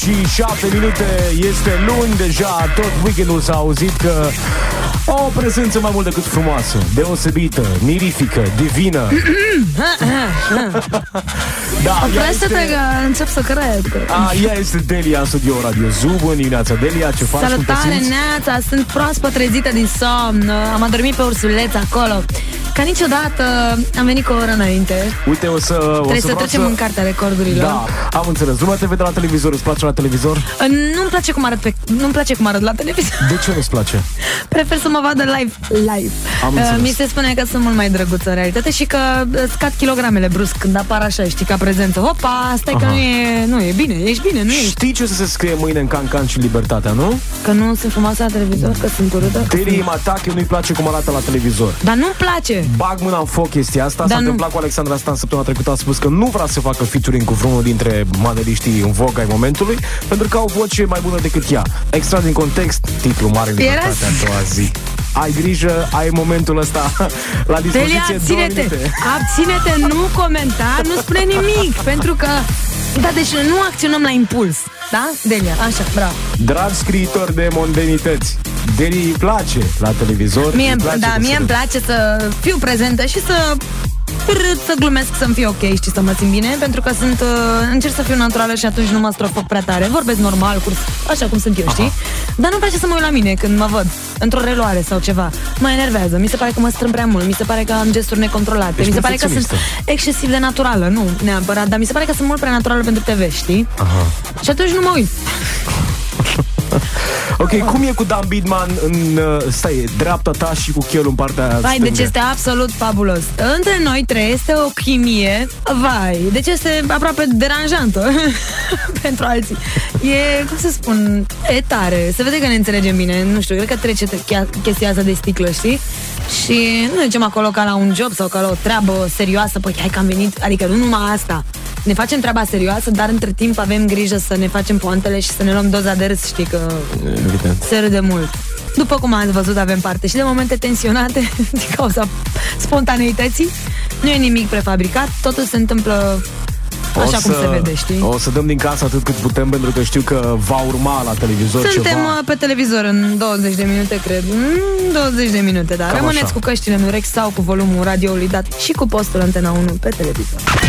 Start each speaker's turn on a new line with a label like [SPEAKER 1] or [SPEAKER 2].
[SPEAKER 1] și 7 minute. Este luni deja, tot weekendul s-a auzit că o prezență mai mult decât frumoasă, deosebită, mirifică, divină. Da,
[SPEAKER 2] oprește-te că încep să cred.
[SPEAKER 1] Ea este Delia în studio Radio Zoo. Bună dimineața, Delia, ce faci?
[SPEAKER 2] Salutare, Neața, sunt proaspăt trezită din somn. Am adormit pe ursuleț acolo. Ca niciodată am venit cu o oră înainte.
[SPEAKER 1] Uite,
[SPEAKER 2] trebuie să trecem în cartea recordurilor.
[SPEAKER 1] Da, am înțeles. Nu mai te vede la televizor, îți place la televizor?
[SPEAKER 2] Nu-mi place cum arăt la televizor.
[SPEAKER 1] De ce nu-ți place?
[SPEAKER 2] Prefer să mă vadă live. Mi se spune că sunt mult mai drăguță în realitate și că scad kilogramele brusc când apar așa, știi, ca prezență. Hopa, stai că nu e bine, ești bine, nu ești.
[SPEAKER 1] Știi ce o să se scrie mâine în Cancan și Libertatea, nu?
[SPEAKER 2] Că nu sunt frumoasă la televizor, că sunt urâtă.
[SPEAKER 1] Delia mă atacă, nu-i place cum arată la televizor.
[SPEAKER 2] Dar nu-mi place.
[SPEAKER 1] Bag mâna în foc chestia asta. S-a întâmplat cu Alexandra Stan săptămâna trecută. A spus că nu vrea să facă featuring cu vreunul dintre maneliștii în voga ai momentului, pentru că au voce mai bună decât ea. Extra din context, titlul mare Libertatea a doua zi. Ai grijă, ai momentul ăsta la dispoziție. Delia,
[SPEAKER 2] abține-te, nu comenta, nu spune nimic, pentru că deci nu acționăm la impuls. Da? Delia, așa, bravo.
[SPEAKER 1] Dragi scriitori de mondenități, Delia îi place la televizor.
[SPEAKER 2] Mie îmi place să fiu prezentă și să glumesc, să-mi fie ok, știi, să mă țin bine, pentru că încerc să fiu naturală și atunci nu mă strofoc prea tare. Vorbesc normal, așa cum sunt eu, știi? Dar nu-mi place să mă uit la mine când mă văd într-o reluare sau ceva. Mă enervează, mi se pare că mă strâng prea mult, mi se pare că am gesturi necontrolate, deci mi se pare că sunt excesiv de naturală, nu neapărat, dar mi se pare că sunt mult prea naturală pentru TV, știi? Și atunci nu mă uit.
[SPEAKER 1] Ok, cum e cu Dan Bidman în dreapta ta și cu Chielu în partea stângă?
[SPEAKER 2] Deci este absolut fabulos. Între noi trei este o chimie. Deci este aproape deranjantă pentru alții. E, cum să spun, e tare. Se vede că ne înțelegem bine. Nu știu, cred că trece chestia asta de sticlă, știi? Și nu zicem acolo ca la un job sau ca la o treabă serioasă. Păi hai că am venit, adică nu numai asta. Ne facem treaba serioasă, dar între timp avem grijă să ne facem poantele și să ne luăm doza de râs, știi că se râde mult. După cum ați văzut, avem parte și de momente tensionate din cauza spontaneității. Nu e nimic prefabricat, totul se întâmplă așa cum se vede, știi?
[SPEAKER 1] O să dăm din casă atât cât putem, pentru că știu că va urma la televizor
[SPEAKER 2] Suntem pe televizor în 20 de minute, cred. 20 de minute, da. Rămâneți cu căștile în urechi sau cu volumul radioului dat și cu postul Antena 1 pe televizor.